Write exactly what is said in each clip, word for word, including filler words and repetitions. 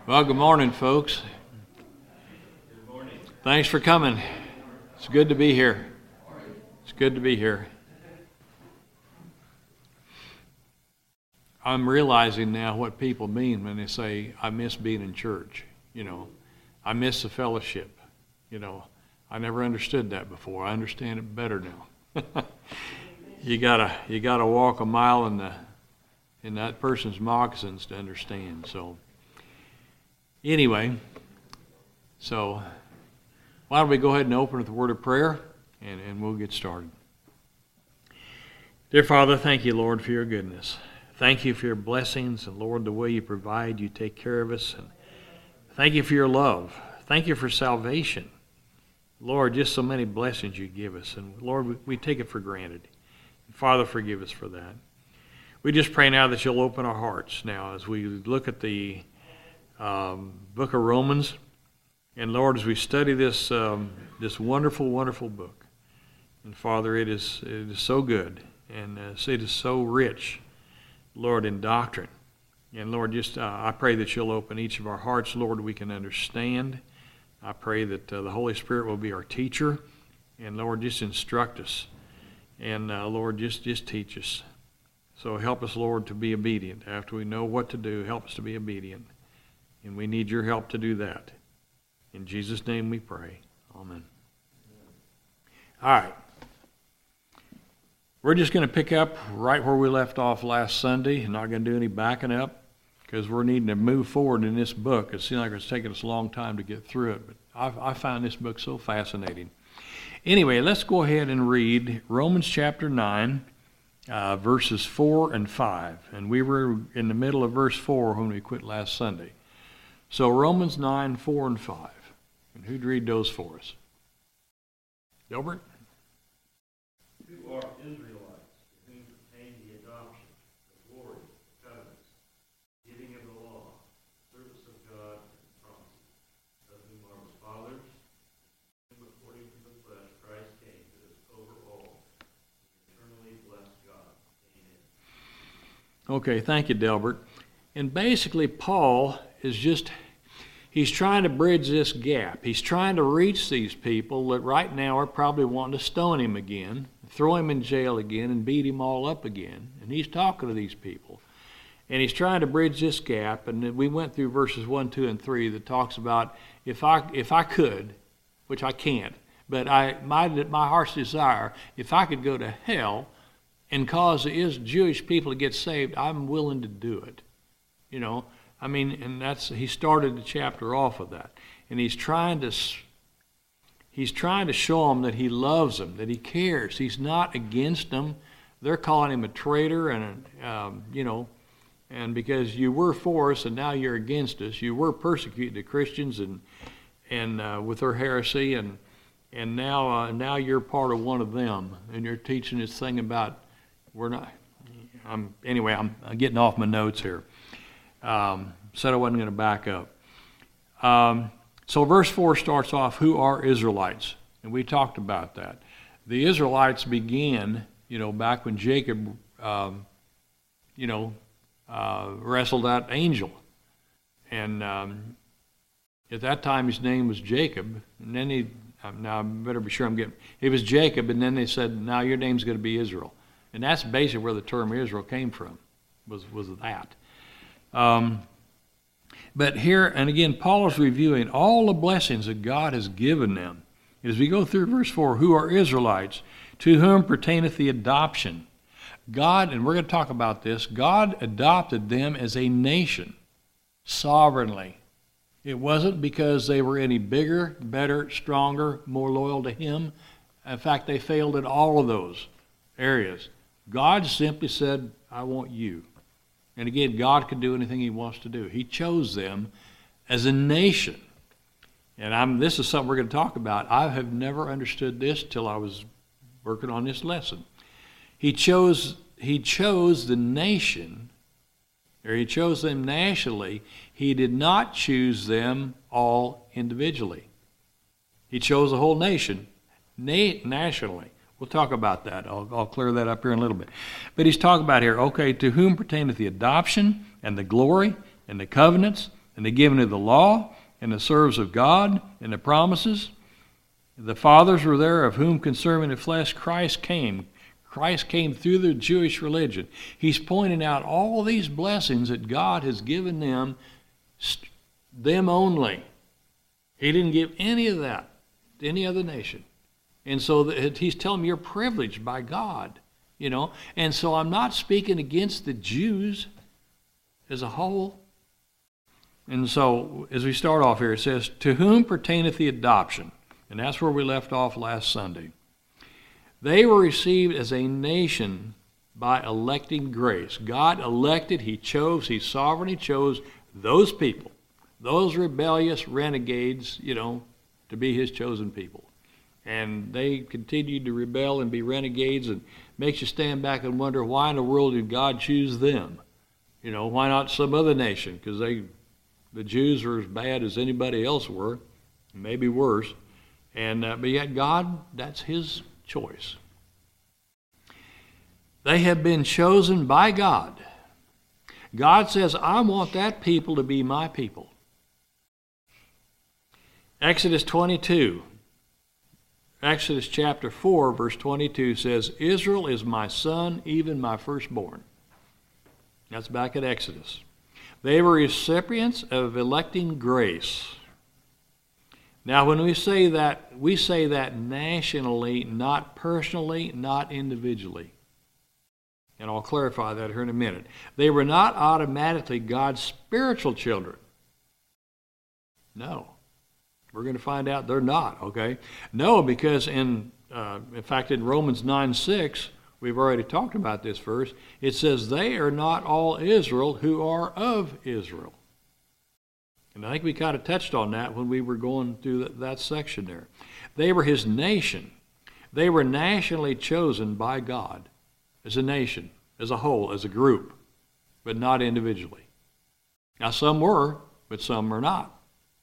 Well, good morning, folks. Good morning. Thanks for coming. It's good to be here. It's good to be here. I'm realizing now what people mean when they say, I miss being in church. You know, I miss the fellowship. You know, I never understood that before. I understand it better now. you gotta you gotta walk a mile in the in that person's moccasins to understand. So anyway, so why don't we go ahead and open with a word of prayer, and, and we'll get started. Dear Father, thank you, Lord, for your goodness. Thank you for your blessings, and Lord, the way you provide, you take care of us. And thank you for your love. Thank you for salvation. Lord, just so many blessings you give us. And Lord, we, we take it for granted. Father, forgive us for that. We just pray now that you'll open our hearts now as we look at the um, book of Romans. And Lord, as we study this um, this wonderful, wonderful book. And Father, it is it is so good. And uh, it is so rich, Lord, in doctrine. And Lord, just uh, I pray that you'll open each of our hearts, Lord, we can understand. I pray that uh, the Holy Spirit will be our teacher. And Lord, just instruct us. And uh, Lord, just, just teach us. So help us, Lord, to be obedient. After we know what to do, help us to be obedient. And we need your help to do that. In Jesus' name we pray. Amen. All right. We're just going to pick up right where we left off last Sunday. Not going to do any backing up because we're needing to move forward in this book. It seems like it's taken us a long time to get through it, but I, I found this book so fascinating. Anyway, let's go ahead and read Romans chapter nine, uh, verses four and five. And we were in the middle of verse four when we quit last Sunday. So Romans nine, four and five. And who'd read those for us? Gilbert? Who are Israelites, to whom pertain the adoption, the glory, the covenants, giving of the law, service of God, and promises, of whom are the fathers, whom according to the flesh Christ came to us over all, and eternally bless God. Amen. Okay, thank you, Delbert. And basically, Paul is just, he's trying to bridge this gap. He's trying to reach these people that right now are probably wanting to stone him again, throw him in jail again, and beat him all up again. And he's talking to these people. And he's trying to bridge this gap. And we went through verses one, two, and three that talks about if I if I could, which I can't, but I my my heart's desire, if I could go to hell and cause the Jewish people to get saved, I'm willing to do it. You know, I mean, and that's he started the chapter off with that. And he's trying to He's trying to show them that he loves them, that he cares. He's not against them. They're calling him a traitor, and um, you know, and because you were for us and now you're against us, you were persecuting the Christians and and uh, with their heresy, and and now uh, now you're part of one of them, and you're teaching this thing about we're not. I'm anyway. I'm getting off my notes here. Um, said I wasn't going to back up. Um, So verse four starts off, who are Israelites? And we talked about that. The Israelites began, you know, back when Jacob, um, you know, uh, wrestled that angel. And um, at that time his name was Jacob. And then he, now I better be sure I'm getting, it was Jacob, and then they said, now your name's going to be Israel. And that's basically where the term Israel came from, was, was that. Um But here, and again, Paul is reviewing all the blessings that God has given them. As we go through verse four, who are Israelites, to whom pertaineth the adoption. God, and we're going to talk about this, God adopted them as a nation, sovereignly. It wasn't because they were any bigger, better, stronger, more loyal to him. In fact, they failed in all of those areas. God simply said, I want you. And again, God can do anything he wants to do. He chose them as a nation. And I'm, this is something we're going to talk about. I have never understood this till I was working on this lesson. He chose, he chose the nation, or he chose them nationally. He did not choose them all individually. He chose the whole nation na- nationally. We'll talk about that. I'll, I'll clear that up here in a little bit. But he's talking about here, okay, to whom pertaineth the adoption and the glory and the covenants and the giving of the law, and the service of God, and the promises. The fathers were there, of whom concerning the flesh Christ came. Christ came through the Jewish religion. He's pointing out all these blessings that God has given them, them only. He didn't give any of that to any other nation. And so that he's telling them you're privileged by God, you know. And so I'm not speaking against the Jews as a whole. And so as we start off here, it says, to whom pertaineth the adoption? And that's where we left off last Sunday. They were received as a nation by electing grace. God elected, he chose, he sovereignly chose those people, those rebellious renegades, you know, to be his chosen people. And they continued to rebel and be renegades, and makes you stand back and wonder, why in the world did God choose them? You know, why not some other nation? Because they, the Jews were as bad as anybody else were, maybe worse. And uh, but yet God, that's his choice. They have been chosen by God. God says, I want that people to be my people. Exodus twenty-two. Exodus chapter four, verse twenty-two says, Israel is my son, even my firstborn. That's back at Exodus. They were recipients of electing grace. Now, when we say that, we say that nationally, not personally, not individually. And I'll clarify that here in a minute. They were not automatically God's spiritual children. No. We're going to find out they're not, okay? No, because in, uh, in fact, in Romans nine six, we've already talked about this verse, it says, they are not all Israel who are of Israel. And I think we kind of touched on that when we were going through that, that section there. They were his nation. They were nationally chosen by God as a nation, as a whole, as a group, but not individually. Now, some were, but some were not.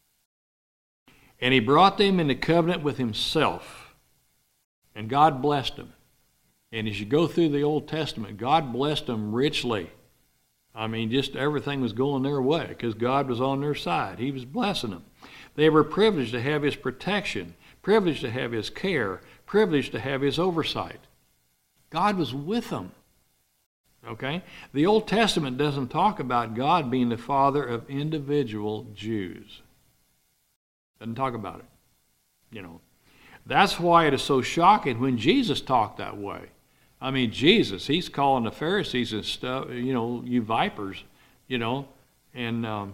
And he brought them into covenant with himself. And God blessed them. And as you go through the Old Testament, God blessed them richly. I mean, just everything was going their way because God was on their side. He was blessing them. They were privileged to have his protection, privileged to have his care, privileged to have his oversight. God was with them. Okay? The Old Testament doesn't talk about God being the father of individual Jews. Doesn't talk about it. You know. That's why it is so shocking when Jesus talked that way. I mean, Jesus, he's calling the Pharisees and stuff, you know, you vipers, you know. And um,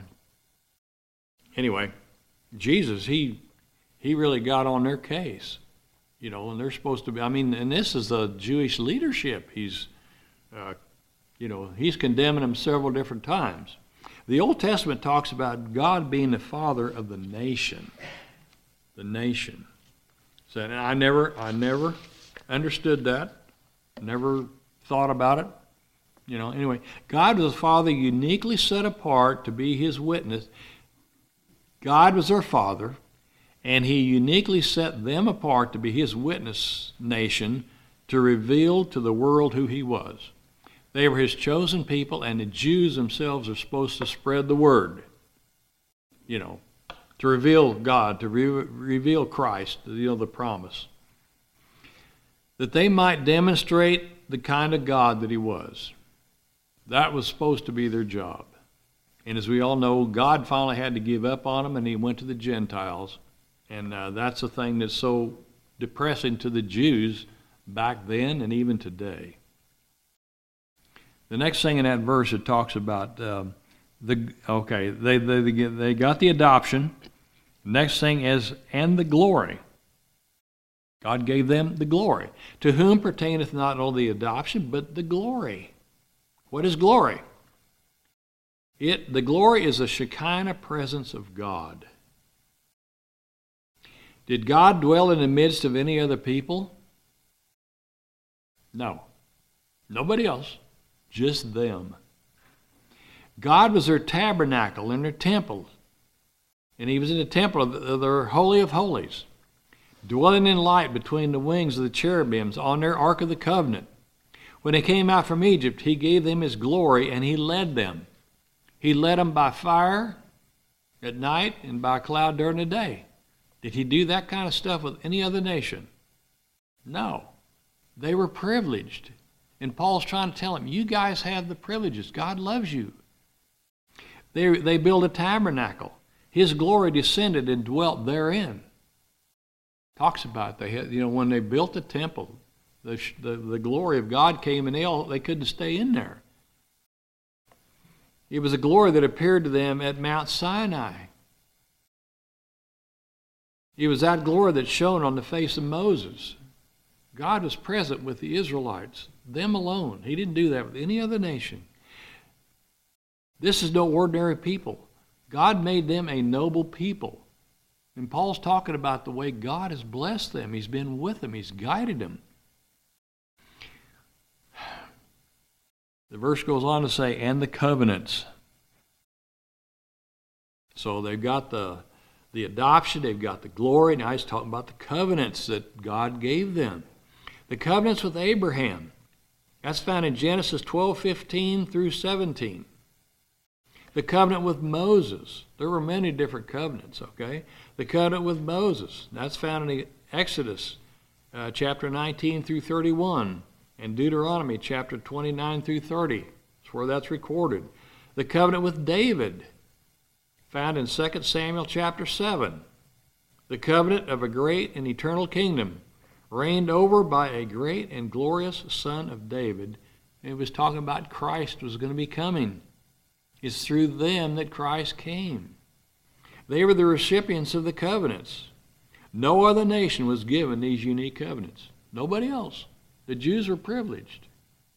anyway, Jesus, he he really got on their case, you know, and they're supposed to be, I mean, and this is the Jewish leadership. He's, uh, you know, he's condemning them several different times. The Old Testament talks about God being the father of the nation. The nation. So, and I never, I never understood that. Never thought about it. You know, anyway, God was a father uniquely set apart to be his witness. God was their father, and he uniquely set them apart to be his witness nation to reveal to the world who he was. They were his chosen people, and the Jews themselves are supposed to spread the word, you know, to reveal God, to re- reveal Christ, you know, the promise. That they might demonstrate the kind of God that he was. That was supposed to be their job. And as we all know, God finally had to give up on them, and he went to the Gentiles. And uh, that's the thing that's so depressing to the Jews back then and even today. The next thing in that verse, it talks about uh, the, okay, they, they, they got the adoption. Next thing is, and the glory. God gave them the glory. To whom pertaineth not only the adoption, but the glory. What is glory? It, the glory is the Shekinah presence of God. Did God dwell in the midst of any other people? No. Nobody else. Just them. God was their tabernacle and their temple. And he was in the temple of their Holy of Holies, dwelling in light between the wings of the cherubims on their Ark of the Covenant. When they came out from Egypt, he gave them his glory, and he led them. He led them by fire at night and by a cloud during the day. Did he do that kind of stuff with any other nation? No. They were privileged. And Paul's trying to tell them, you guys have the privileges. God loves you. They, they built a tabernacle. His glory descended and dwelt therein. Talks about they had, you know, when they built the temple, the, the, the glory of God came and they, all, they couldn't stay in there. It was a glory that appeared to them at Mount Sinai. It was that glory that shone on the face of Moses. God was present with the Israelites, them alone. He didn't do that with any other nation. This is no ordinary people. God made them a noble people. And Paul's talking about the way God has blessed them. He's been with them. He's guided them. The verse goes on to say, and the covenants. So they've got the, the adoption, they've got the glory. Now he's talking about the covenants that God gave them. The covenants with Abraham. That's found in Genesis twelve fifteen through seventeen. The covenant with Moses. There were many different covenants, okay? The covenant with Moses. That's found in Exodus uh, chapter nineteen through thirty-one. And Deuteronomy chapter twenty-nine through thirty. That's where that's recorded. The covenant with David. Found in Second Samuel chapter seven. The covenant of a great and eternal kingdom, reigned over by a great and glorious son of David. And it was talking about Christ was going to be coming. It's through them that Christ came. They were the recipients of the covenants. No other nation was given these unique covenants. Nobody else. The Jews were privileged.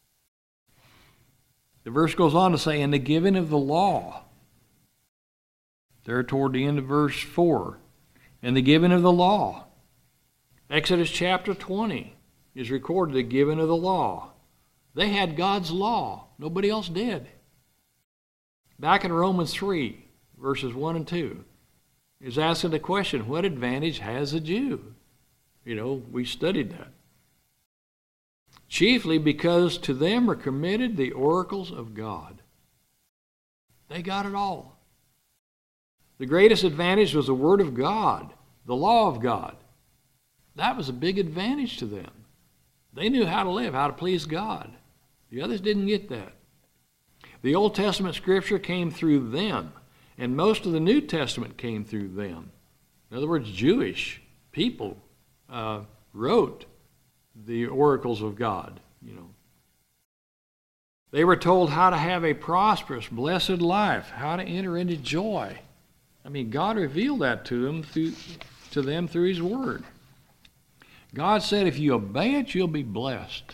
The verse goes on to say, and the giving of the law. There toward the end of verse four. And the giving of the law. Exodus chapter twenty is recorded, the giving of the law. They had God's law. Nobody else did. Back in Romans three, verses one and two, is asking the question, what advantage has a Jew? You know, we studied that. Chiefly because to them were committed the oracles of God. They got it all. The greatest advantage was the Word of God, the law of God. That was a big advantage to them. They knew how to live, how to please God. The others didn't get that. The Old Testament Scripture came through them, and most of the New Testament came through them. In other words, Jewish people uh, wrote the oracles of God, you know. They were told how to have a prosperous, blessed life, how to enter into joy. I mean, God revealed that to them through, to them through His Word. God said if you obey it, you'll be blessed.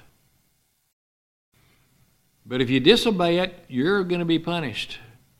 But if you disobey it, you're going to be punished.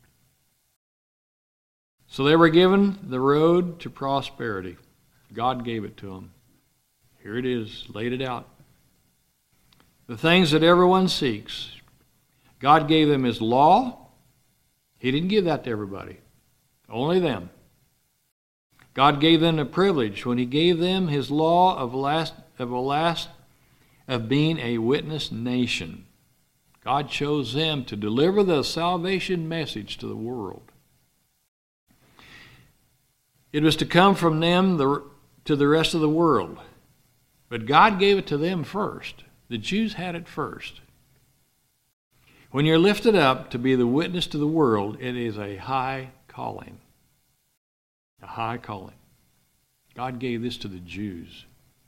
So they were given the road to prosperity. God gave it to them. Here it is, laid it out. The things that everyone seeks. God gave them His law. He didn't give that to everybody. Only them. God gave them the privilege when He gave them His law of last of a last of being a witness nation. God chose them to deliver the salvation message to the world. It was to come from them the, to the rest of the world. But God gave it to them first. The Jews had it first. When you're lifted up to be the witness to the world, it is a high calling. A high calling. God gave this to the Jews.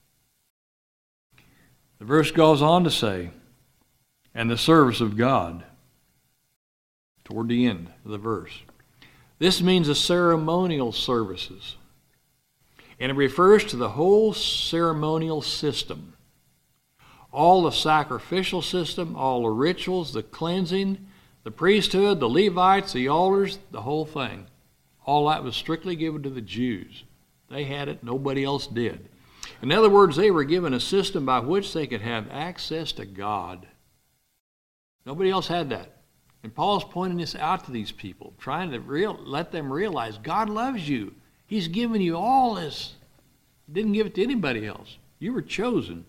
The verse goes on to say, and the service of God, toward the end of the verse. This means the ceremonial services. And it refers to the whole ceremonial system. All the sacrificial system, all the rituals, the cleansing, the priesthood, the Levites, the altars, the whole thing. All that was strictly given to the Jews. They had it, nobody else did. In other words, they were given a system by which they could have access to God. Nobody else had that. And Paul's pointing this out to these people, trying to real, let them realize God loves you. He's given you all this. He didn't give it to anybody else. You were chosen.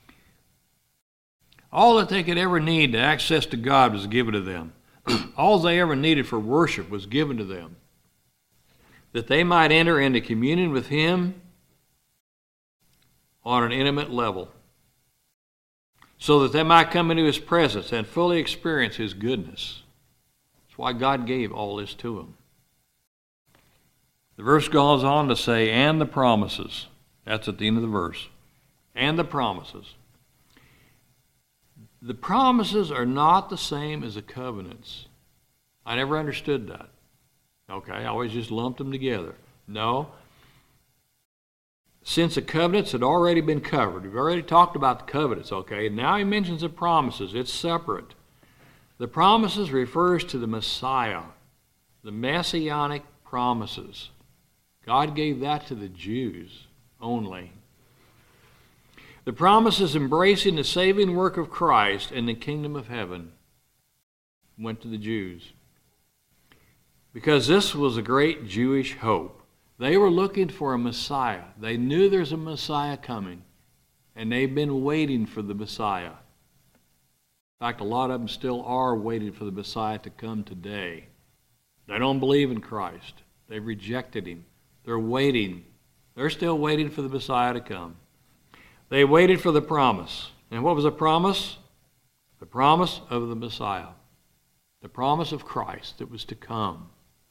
All that they could ever need to access to God was given to them. All they ever needed for worship was given to them. that they might enter into communion with him on an intimate level, so that they might come into his presence and fully experience his goodness. That's why God gave all this to them. The verse goes on to say, and the promises. That's at the end of the verse. And the promises. The promises are not the same as the covenants. I never understood that. Okay, I always just lumped them together. No. Since the covenants had already been covered, we've already talked about the covenants, okay? Now he mentions the promises. It's separate. The promises refers to the Messiah, the messianic promises. God gave that to the Jews only. The promises embracing the saving work of Christ and the kingdom of heaven went to the Jews, because this was a great Jewish hope. They were looking for a Messiah. They knew there's a Messiah coming, and they've been waiting for the Messiah. In fact, a lot of them still are waiting for the Messiah to come today. They don't believe in Christ. They've rejected him. They're waiting. They're still waiting for the Messiah to come. They waited for the promise. And what was the promise? The promise of the Messiah. The promise of Christ that was to come.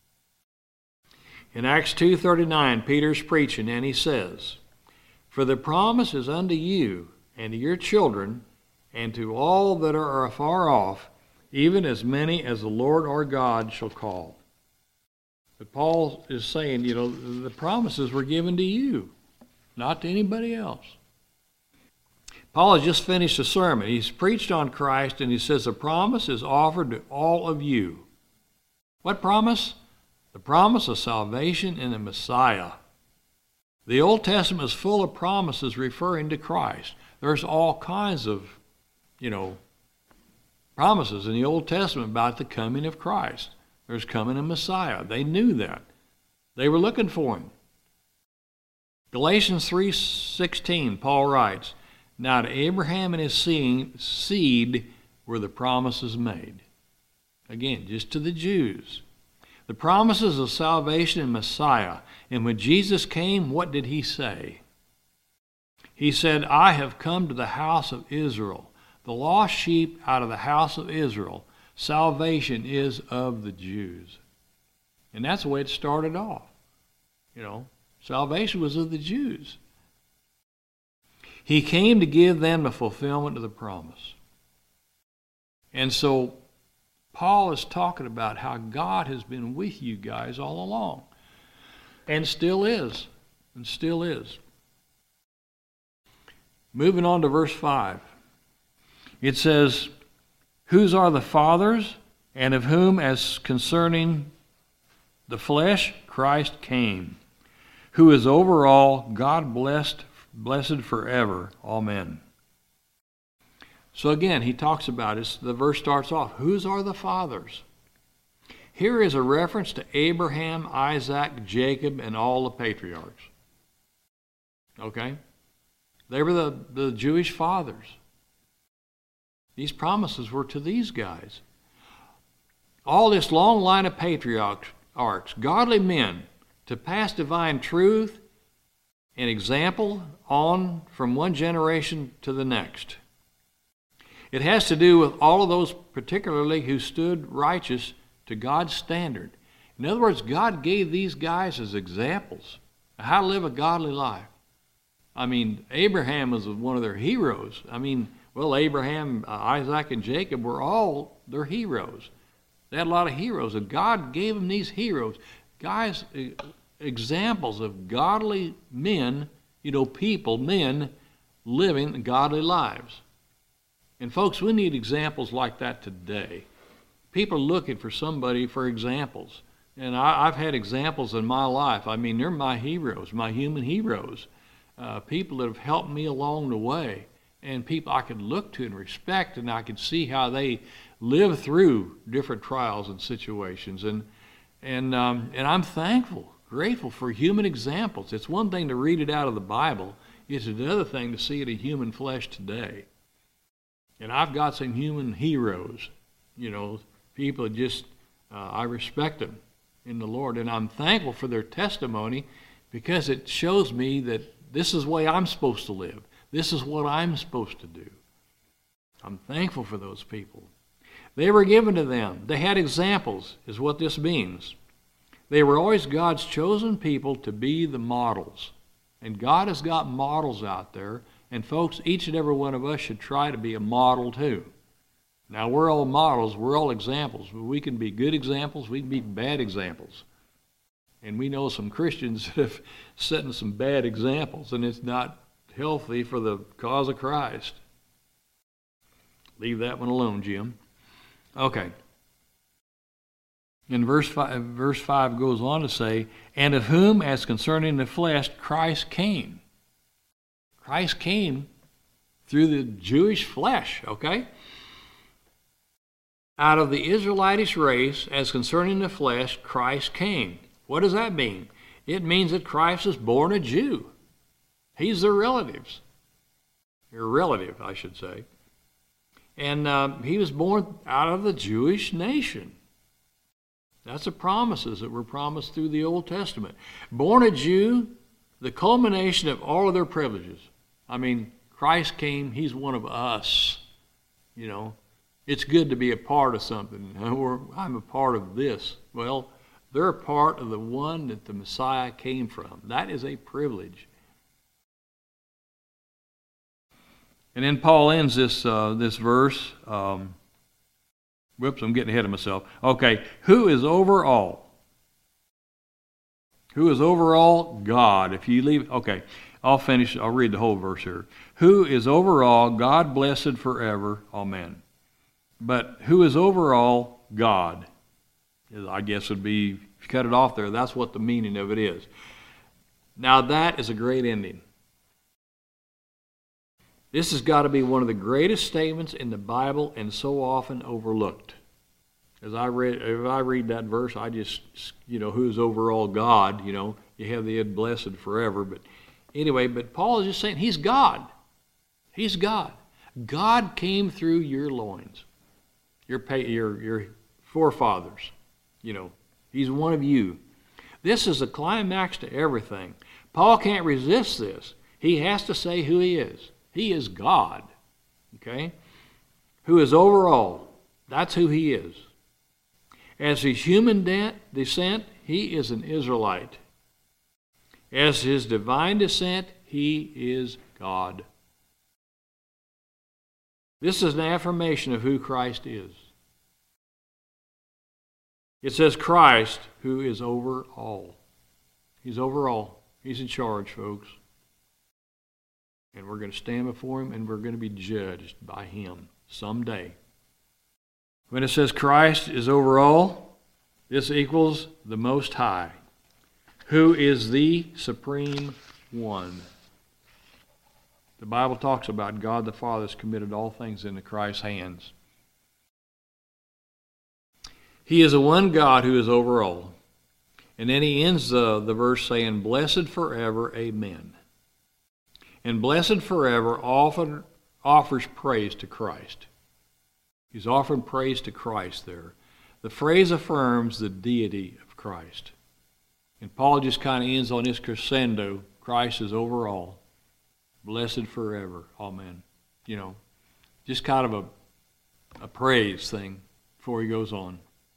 In Acts two thirty-nine, Peter's preaching, and he says, for the promise is unto you and to your children and to all that are afar off, even as many as the Lord our God shall call. But Paul is saying, you know, the promises were given to you, not to anybody else. Paul has just finished a sermon. He's preached on Christ, and he says the promise is offered to all of you. What promise? The promise of salvation in the Messiah. The Old Testament is full of promises referring to Christ. There's all kinds of, you know, promises in the Old Testament about the coming of Christ. There's coming a Messiah. They knew that. They were looking for him. Galatians three sixteen, Paul writes, now to Abraham and his seed were the promises made. Again, just to the Jews. The promises of salvation in Messiah. And when Jesus came, what did he say? He said, I have come to the house of Israel, the lost sheep out of the house of Israel. Salvation is of the Jews. And that's the way it started off. You know, salvation was of the Jews. He came to give them the fulfillment of the promise. And so Paul is talking about how God has been with you guys all along. And still is. And still is. Moving on to verse five. It says, whose are the fathers, and of whom as concerning the flesh Christ came, who is over all, God blessed, blessed forever. Amen. So again, he talks about it. The verse starts off, whose are the fathers? Here is a reference to Abraham, Isaac, Jacob, and all the patriarchs. Okay? They were the, the Jewish fathers. These promises were to these guys. All this long line of patriarchs, godly men, to pass divine truth and example on from one generation to the next. It has to do with all of those particularly who stood righteous to God's standard. In other words, God gave these guys as examples of how to live a godly life. I mean, Abraham was one of their heroes. I mean, well, Abraham, uh, Isaac, and Jacob were all their heroes. They had a lot of heroes, and God gave them these heroes. Guys, examples of godly men, you know, people, men living godly lives. And folks, we need examples like that today. People are looking for somebody for examples. And I, I've had examples in my life. I mean, they're my heroes, my human heroes. Uh, people that have helped me along the way. And people I could look to and respect, and I could see how they live through different trials and situations. And, and, um, and I'm thankful, grateful for human examples. It's one thing to read it out of the Bible. It's another thing to see it in human flesh today. And I've got some human heroes, you know, people that just, uh, I respect them. in the Lord. And I'm thankful for their testimony because it shows me that this is the way I'm supposed to live. This is what I'm supposed to do. I'm thankful for those people. They were given to them. They had examples, is what this means. They were always God's chosen people to be the models. And God has got models out there. And folks, each and every one of us should try to be a model too. Now, we're all models. We're all examples. We can be good examples. We can be bad examples. And we know some Christians that have set some bad examples, and it's not healthy for the cause of Christ. Leave that one alone, Jim. Okay. And verse five, verse five goes on to say, and of whom, as concerning the flesh, Christ came. Christ came through the Jewish flesh, okay? Out of the Israelitish race, as concerning the flesh, Christ came. What does that mean? It means that Christ was born a Jew. He's their relatives. Their relative, I should say. And uh, he was born out of the Jewish nation. That's the promises that were promised through the Old Testament. Born a Jew, the culmination of all of their privileges. I mean, Christ came, he's one of us. You know, it's good to be a part of something. I'm a part of this. Well, they're a part of the one that the Messiah came from. That is a privilege. And then Paul ends this uh, this verse. Um, whoops, I'm getting ahead of myself. Okay, who is over all? Who is over all? God. If you leave, okay, I'll finish. I'll read the whole verse here. Who is over all? God blessed forever. Amen. But who is over all? God. I guess would be, if you cut it off there, that's what the meaning of it is. Now that is a great ending. This has got to be one of the greatest statements in the Bible and so often overlooked. As I read, if I read that verse, I just, you know, who's over all? God, you know, you have the Ed blessed forever. But anyway, but Paul is just saying he's God. He's God. God came through your loins, your, your, your forefathers. You know, he's one of you. This is a climax to everything. Paul can't resist this. He has to say who he is. He is God, okay? Who is over all. That's who he is. As his human de- descent, he is an Israelite. As his divine descent, he is God. This is an affirmation of who Christ is. It says Christ, who is over all. He's over all. He's in charge, folks. And we're going to stand before him and we're going to be judged by him someday. When it says Christ is over all, this equals the Most High, who is the Supreme One. The Bible talks about God the Father has committed all things into Christ's hands. He is the one God who is over all. And then he ends the, the verse saying, blessed forever, amen. And blessed forever often offers praise to Christ. He's offering praise to Christ there. The phrase affirms the deity of Christ. And Paul just kind of ends on this crescendo. Christ is over all. Blessed forever. Amen. You know, just kind of a, a praise thing before he goes on.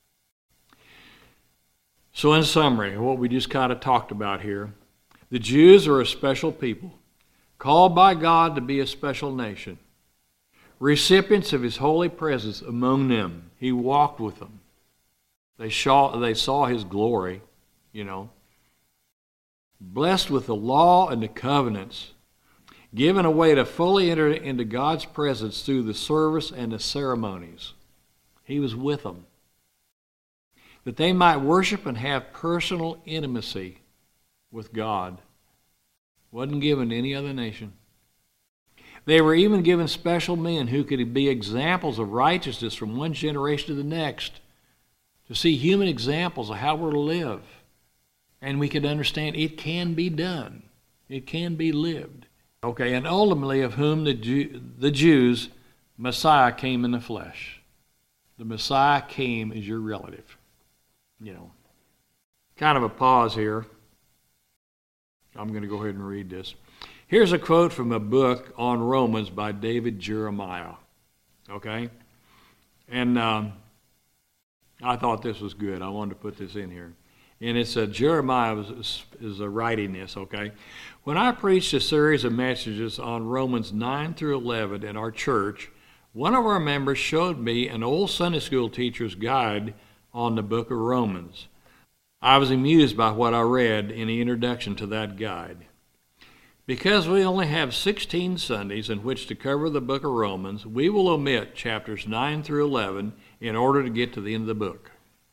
So in summary, what we just kind of talked about here, the Jews are a special people, called by God to be a special nation, recipients of his holy presence among them. He walked with them. They saw, they saw his glory, you know. Blessed with the law and the covenants, given a way to fully enter into God's presence through the service and the ceremonies. He was with them, that they might worship and have personal intimacy with God. Wasn't given to any other nation. They were even given special men who could be examples of righteousness from one generation to the next, to see human examples of how we're to live. And we could understand it can be done. It can be lived. Okay, and ultimately of whom the, Jew, the Jews, Messiah came in the flesh. The Messiah came as your relative. You know, kind of a pause here. I'm going to go ahead and read this. Here's a quote from a book on Romans by David Jeremiah. Okay? And um, I thought this was good. I wanted to put this in here. And it's uh, Jeremiah is, is uh, writing this, okay? When I preached a series of messages on Romans nine through eleven in our church, one of our members showed me an old Sunday school teacher's guide on the book of Romans. I was amused by what I read in the introduction to that guide. Because we only have sixteen Sundays in which to cover the book of Romans, we will omit chapters nine through eleven in order to get to the end of the book.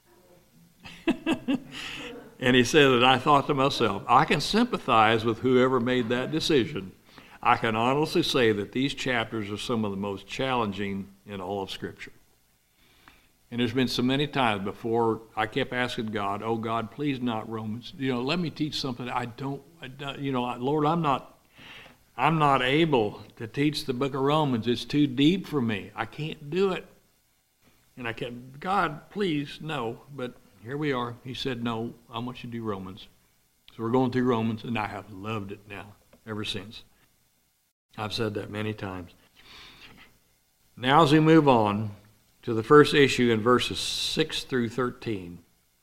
And he said that I thought to myself, I can sympathize with whoever made that decision. I can honestly say that these chapters are some of the most challenging in all of Scripture. And there's been so many times before I kept asking God, oh God, please not Romans. You know, let me teach something I don't, I don't you know, Lord, I'm not, I'm not able to teach the book of Romans. It's too deep for me. I can't do it. And I kept, God, please, no. But here we are. He said, no, I want you to do Romans. So we're going through Romans, and I have loved it now ever since. I've said that many times. Now as we move on to the first issue in verses six through thirteen,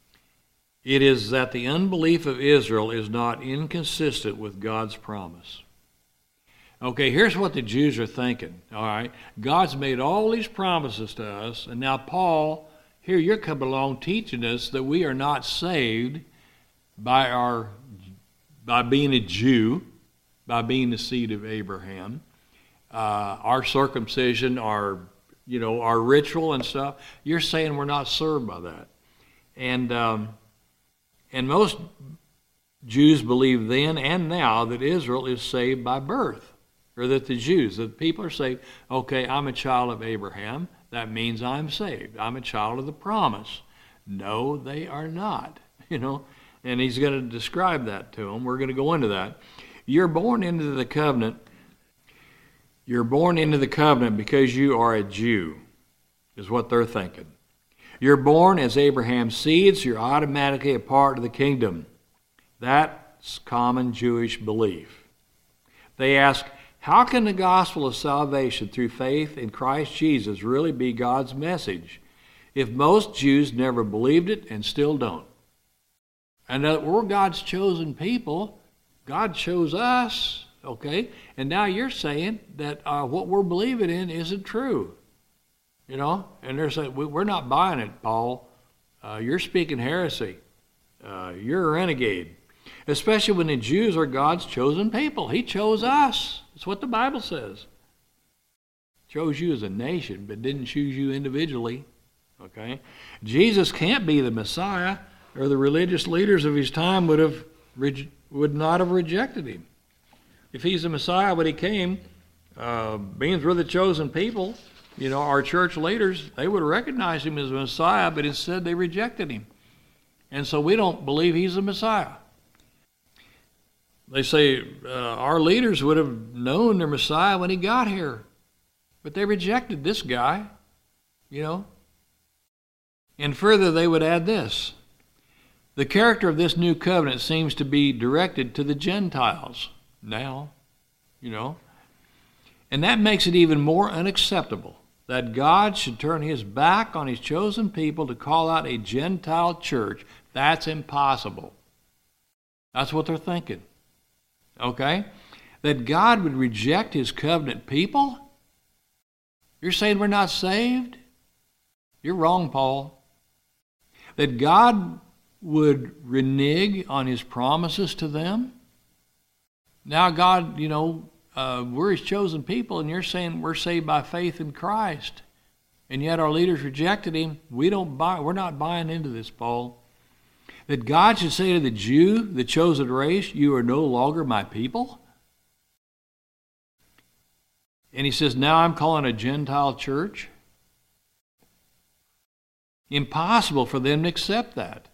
it is that the unbelief of Israel is not inconsistent with God's promise. Okay, here's what the Jews are thinking, all right? God's made all these promises to us, and now Paul, here you're coming along teaching us that we are not saved by our by being a Jew, by being the seed of Abraham, uh, our circumcision, our you know our ritual and stuff. You're saying we're not served by that, and um, and most Jews believe then and now that Israel is saved by birth, or that the Jews, that people are saved. Okay, I'm a child of Abraham. That means I'm saved. I'm a child of the promise. No, they are not. You know, and he's going to describe that to them. We're going to go into that. You're born into the covenant. You're born into the covenant because you are a Jew, is what they're thinking. You're born as Abraham's seed, so you're automatically a part of the kingdom. That's common Jewish belief. They ask, how can the gospel of salvation through faith in Christ Jesus really be God's message if most Jews never believed it and still don't? And that we're God's chosen people. God chose us, okay? And now you're saying that uh, what we're believing in isn't true, you know? And they're saying, we're not buying it, Paul. Uh, you're speaking heresy. Uh, you're a renegade. Especially when the Jews are God's chosen people. He chose us. That's what the Bible says. Chose you as a nation, but didn't choose you individually. Okay? Jesus can't be the Messiah, or the religious leaders of his time would have would not have rejected him. If he's the Messiah when he came, uh, being we're the chosen people, you know, our church leaders, they would recognize him as a Messiah, but instead they rejected him. And so we don't believe he's the Messiah. They say uh, our leaders would have known their Messiah when he got here, but they rejected this guy, you know. And further, they would add this. The character of this new covenant seems to be directed to the Gentiles now, you know. And that makes it even more unacceptable that God should turn his back on his chosen people to call out a Gentile church. That's impossible. That's what they're thinking. Okay? That God would reject his covenant people? You're saying we're not saved? You're wrong, Paul. That God would renege on his promises to them? Now God, you know, uh, we're his chosen people, and you're saying we're saved by faith in Christ. And yet our leaders rejected him. We don't buy, we're not buying into this, Paul. That God should say to the Jew, the chosen race, you are no longer my people? And he says, now I'm calling a Gentile church? Impossible for them to accept that.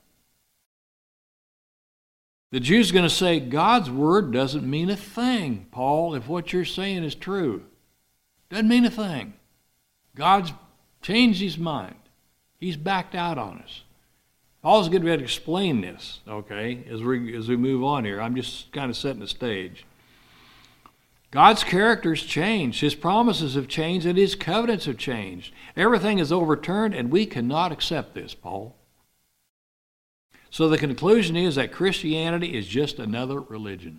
The Jew's going to say, God's word doesn't mean a thing, Paul, if what you're saying is true. Doesn't mean a thing. God's changed his mind. He's backed out on us. Paul's getting ready to explain this, okay, as we, as we move on here. I'm just kind of setting the stage. God's character's changed. His promises have changed, and his covenants have changed. Everything is overturned, and we cannot accept this, Paul. So the conclusion is that Christianity is just another religion.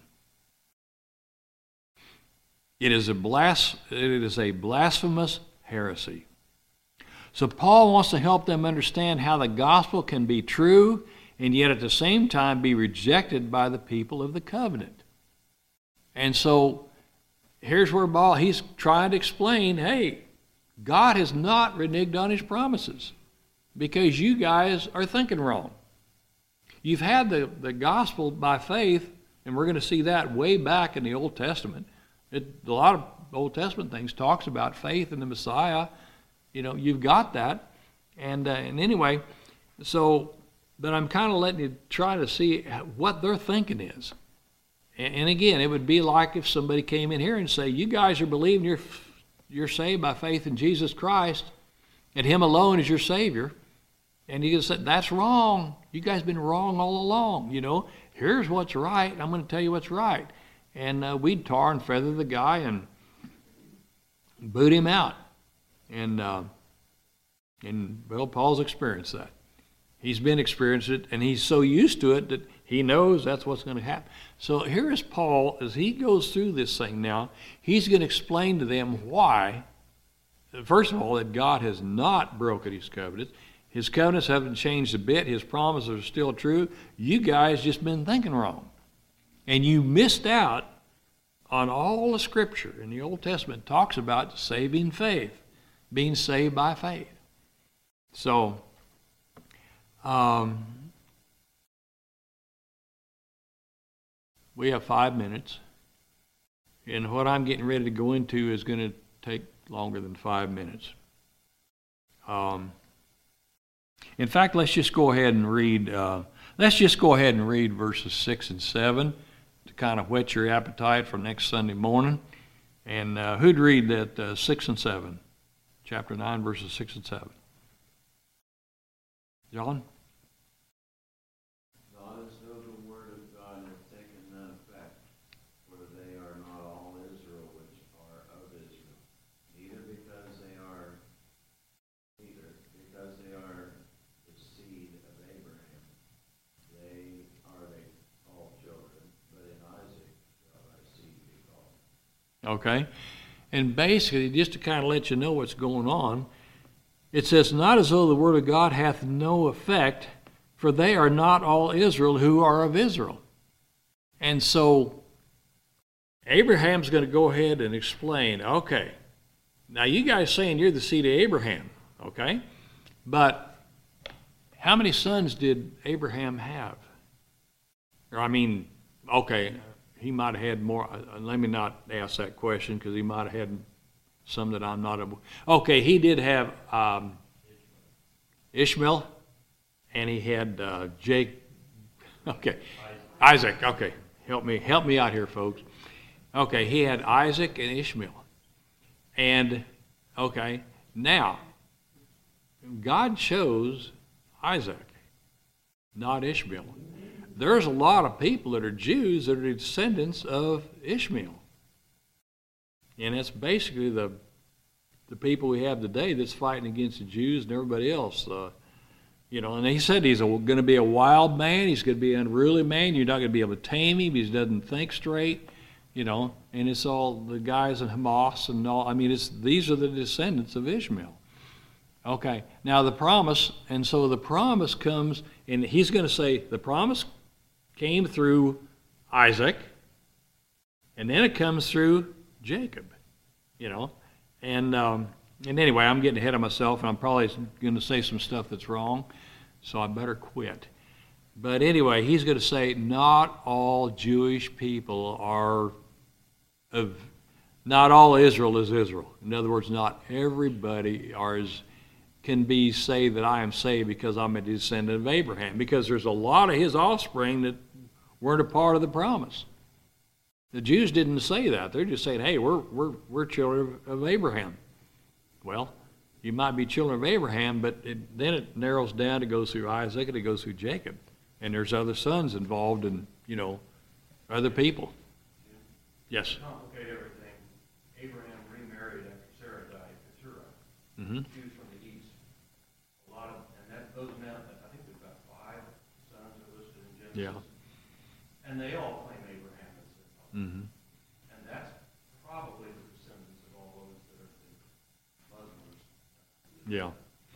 It is a blas- it is a blasphemous heresy. So Paul wants to help them understand how the gospel can be true and yet at the same time be rejected by the people of the covenant. And so here's where Paul, he's trying to explain, hey, God has not reneged on his promises because you guys are thinking wrong. You've had the, the gospel by faith, and we're going to see that way back in the Old Testament. It, a lot of Old Testament things talks about faith in the Messiah. You know, you've got that. And, uh, and anyway, so, but I'm kind of letting you try to see what their thinking is. And, and again, it would be like if somebody came in here and say, you guys are believing you're, you're saved by faith in Jesus Christ, and him alone is your Savior. And you just said, that's wrong. You guys have been wrong all along. You know, here's what's right. I'm going to tell you what's right. And uh, we'd tar and feather the guy and boot him out. And, uh, and well, Paul's experienced that. He's been experienced it, and he's so used to it that he knows that's what's going to happen. So here is Paul, as he goes through this thing now, he's going to explain to them why, first of all, that God has not broken his covenants. His covenants haven't changed a bit. His promises are still true. You guys just been thinking wrong. And you missed out on all the Scripture in the Old Testament talks about saving faith, being saved by faith. So, um, we have five minutes. And what I'm getting ready to go into is going to take longer than five minutes. Um, in fact, let's just go ahead and read, uh, let's just go ahead and read verses six and seven to kind of whet your appetite for next Sunday morning. And uh, who'd read that uh, six and seven? Chapter nine, verses six and seven. John? Not as though the word of God hath taken none effect, for they are not all Israel which are of Israel, neither because they are neither because they are the seed of Abraham, they are they all children, but in Isaac shall thy seed be called. Okay. And basically, just to kind of let you know what's going on, it says, not as though the word of God hath no effect, for they are not all Israel who are of Israel. And so Abraham's going to go ahead and explain, okay, now you guys saying you're the seed of Abraham, okay? But how many sons did Abraham have? Or I mean, okay, he might have had more. Uh, let me not ask that question because he might have had some that I'm not able. Okay, he did have um, Ishmael, and he had uh, Jake. Okay, Isaac. Isaac. Okay, help me, help me out here, folks. Okay, he had Isaac and Ishmael, and okay, now God chose Isaac, not Ishmael. There's a lot of people that are Jews that are descendants of Ishmael. And that's basically the the people we have today that's fighting against the Jews and everybody else. Uh, you know, and he said he's going to be a wild man. He's going to be an unruly man. You're not going to be able to tame him. He doesn't think straight. You know, and it's all the guys in Hamas and all. I mean, it's these are the descendants of Ishmael. Okay, now the promise, and so the promise comes, and he's going to say the promise came through Isaac, and then it comes through Jacob, you know. And um, and anyway, I'm getting ahead of myself, and I'm probably going to say some stuff that's wrong, so I better quit. But anyway, he's going to say not all Jewish people are of, not all Israel is Israel. In other words, not everybody are as, can be say that I am saved because I'm a descendant of Abraham, because there's a lot of his offspring that weren't a part of the promise. The Jews didn't say that. They're just saying, hey, we're we're we're children of Abraham. Well, You might be children of Abraham, but it, then it narrows down to go through Isaac and it goes through Jacob. And there's other sons involved and, you know, other people. Yes? To complicate everything, Abraham remarried after Sarah died, Keturah. Mm-hmm. She was from the east. A lot of, and that, those men, I think there's about five sons are listed in Genesis. Yeah. And they all claim Abraham as their father. Mm-hmm. And that's probably the descendants of all those that are the Muslims. Yeah.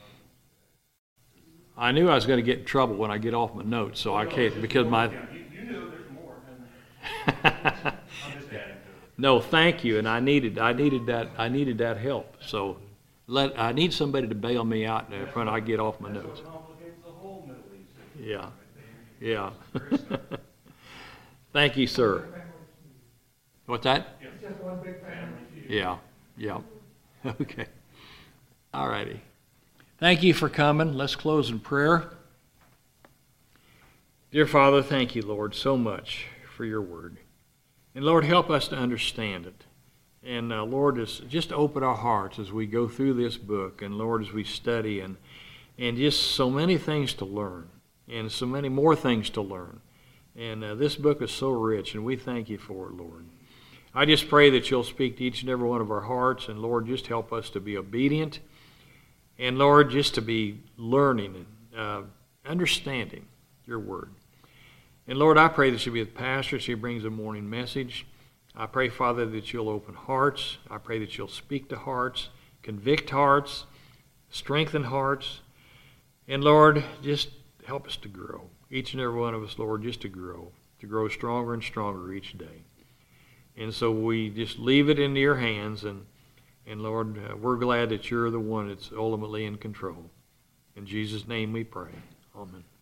I knew I was going to get in trouble when I get off my notes, so I can't, because my... Yeah, you, you knew there's more. And I'm just adding to it. No, thank you, and I needed, I needed that, I needed that help. So, let, I need somebody to bail me out uh, when I get off my That's notes. what complicates the whole Middle East. Yeah, Right there. yeah. It's very simple. Thank you, sir. What's that? Yeah. It's just one big family. Yeah, yeah. Okay. All righty. Thank you for coming. Let's close in prayer. Dear Father, thank you, Lord, so much for your word. And Lord, help us to understand it. And uh, Lord, just open our hearts as we go through this book. And Lord, as we study and, and just so many things to learn. And so many more things to learn. And uh, this book is so rich, and we thank you for it, Lord. I just pray that you'll speak to each and every one of our hearts. And Lord, just help us to be obedient. And Lord, just to be learning and uh, understanding your word. And Lord, I pray that you'll be with the pastor as he brings a morning message. I pray, Father, that you'll open hearts. I pray that you'll speak to hearts, convict hearts, strengthen hearts. And Lord, just help us to grow. Each and every one of us, Lord, just to grow, to grow stronger and stronger each day. And so we just leave it into your hands. And, and Lord, uh, we're glad that you're the one that's ultimately in control. In Jesus' name we pray. Amen.